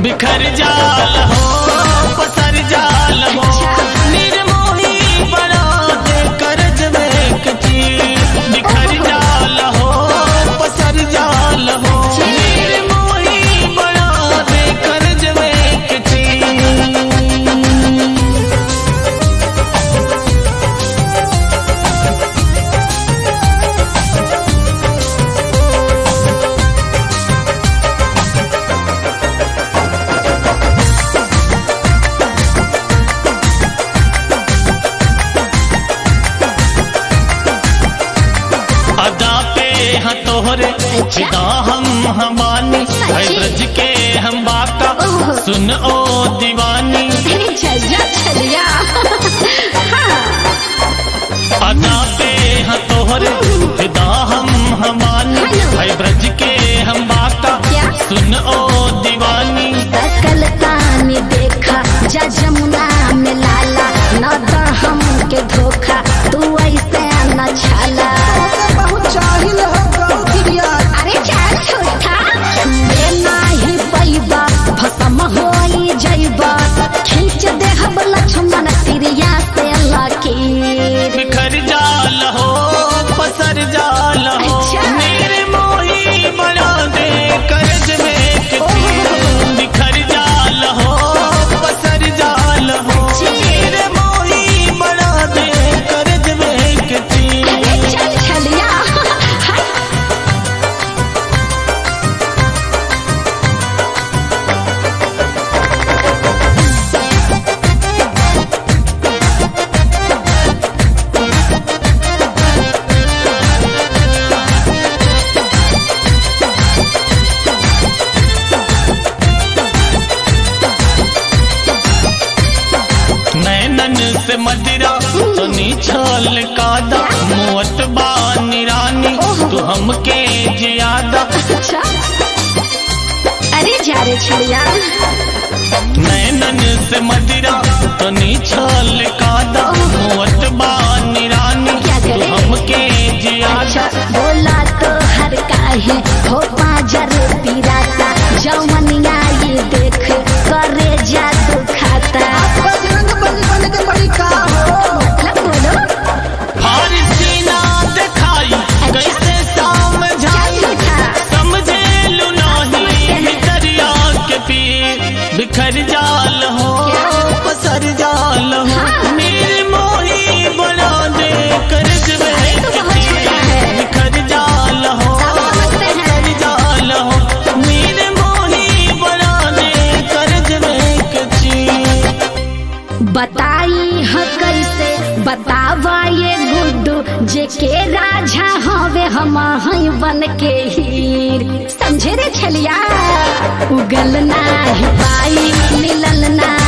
बिखर जाल हो पसर जाल हो निर्मोही बना दे करज में कची बिखर जाल हो पसर जाल हो निर्मोही बना दे करज में कची। तोहरे चिदा हम हमानी है ब्रज के हम बाका सुन ओ दीवानी अदा पे हाँ तोहरे चिदा हम हमानी है ब्रज के हम बाका सुन ओ दीवानी। सकलता ने देखा जा जमुना में लाला न दा हम के धोखा तू ऐसे न छाला बहुत चाहिल हो अरे चल छोटा नाही पैबा भसम होई जइबा खींच दे हम लक्ष्मण तिरिया से लकीर बिखर जाल हो पसर जाल हो मेरे मोही बना दे करज में कची बिखर जाल हो पसर जाल हो मेरे मोही बना दे करज में कची। चल छलिया नैनन से मदिरा तो छल कादा मोत बानी रानी तू हमके जियादा। अच्छा अरे जा रे छलिया नैनन से मदिरा तो छल कादा मोत बानी रानी तू हमके जियादा। बोला तो हर काहे हो पाजर पिराता जवनिया ये देख करे जादू खाता बजरंग बन के बड़ी का मतलब बोलो फारसी ना दिखाई कैसे समझाई समझे लू नहीं दरिया के पीर बिखर जाल हो पसर जाल हो मेरे मोही बना दे करज में बिखर जाल हो पसर जाल हो मेरे मोही बना दे करज में कची। बताई ह कैसे बतावा ये गुड्डू जे के राजा हवे हम हई बन के हीर समझे रे छलिया उगल ना पाई मिलल ना